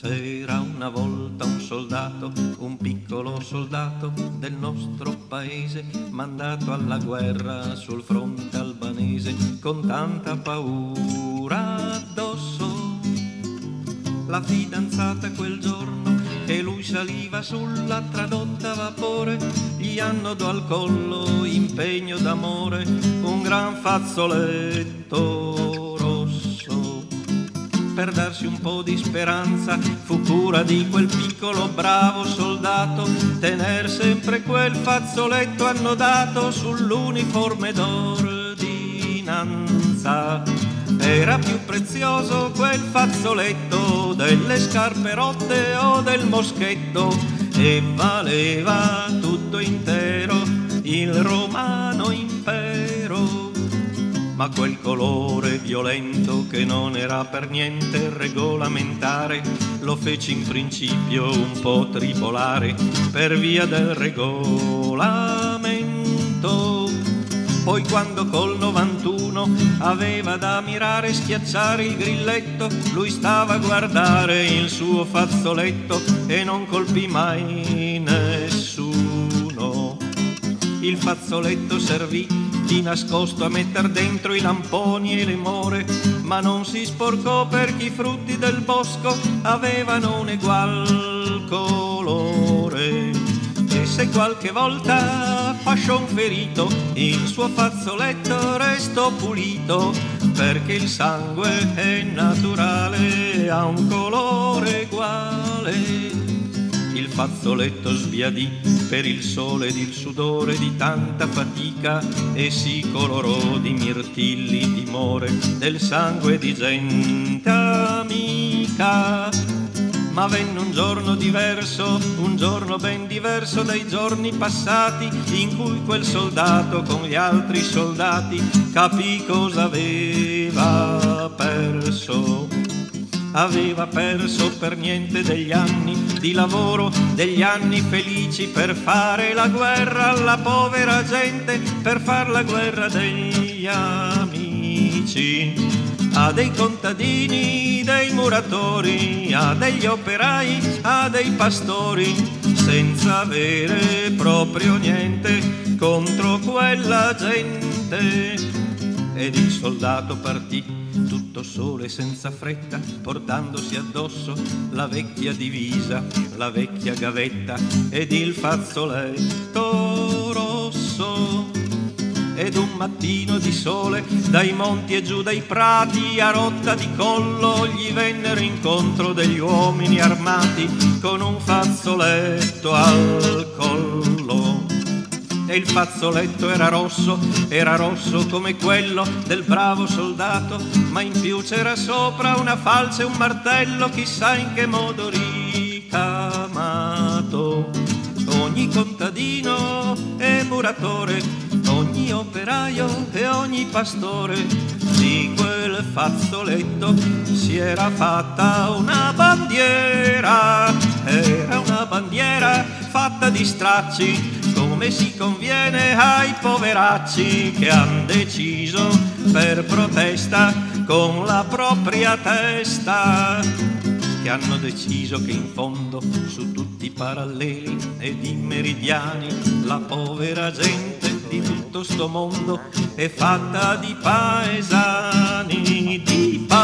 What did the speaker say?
C'era una volta un soldato, un piccolo soldato del nostro paese, mandato alla guerra sul fronte albanese, con tanta paura addosso. La fidanzata quel giorno che lui saliva sulla tradotta a vapore, gli annodò al collo impegno d'amore un gran fazzoletto rosso. Per darsi un po' di speranza fu cura di quel piccolo bravo soldato tener sempre quel fazzoletto annodato sull'uniforme d'ordinanza. Era più prezioso quel fazzoletto delle scarpe rotte o del moschetto, e valeva tutto intero il romano impero. Ma quel colore violento, che non era per niente regolamentare, lo fece in principio un po' tribolare per via del regolamento. Poi quando col 91 aveva da mirare e schiacciare il grilletto, lui stava a guardare il suo fazzoletto e non colpì mai nessuno. Il fazzoletto servì di nascosto a metter dentro i lamponi e le more, ma non si sporcò perché i frutti del bosco avevano un egual colore. E se qualche volta fasciò un ferito, il suo fazzoletto restò pulito, perché il sangue è naturale, ha un colore uguale. Il fazzoletto sbiadì per il sole ed il sudore di tanta fatica, e si colorò di mirtilli dimore del sangue di gente amica. Ma venne un giorno diverso, un giorno ben diverso dai giorni passati, in cui quel soldato con gli altri soldati capì cosa aveva perso. Aveva perso per niente degli anni di lavoro, degli anni felici per fare la guerra alla povera gente, per far la guerra degli amici. A dei contadini, dei muratori, a degli operai, a dei pastori, senza avere proprio niente contro quella gente. Ed il soldato partì tutto solo e senza fretta, portandosi addosso la vecchia divisa, la vecchia gavetta ed il fazzoletto rosso. Ed un mattino di sole dai monti e giù dai prati, a rotta di collo gli vennero incontro degli uomini armati con un fazzoletto al collo. E il fazzoletto era rosso come quello del bravo soldato, ma in più c'era sopra una falce e un martello, chissà in che modo ricamato. Ogni contadino e muratore, ogni operaio e ogni pastore, di quel fazzoletto si era fatta una bandiera. Era una bandiera fatta di stracci, come si conviene ai poveracci che han deciso per protesta con la propria testa, che hanno deciso che in fondo su tutti i paralleli ed i meridiani la povera gente di tutto sto mondo è fatta di paesani, di paesani.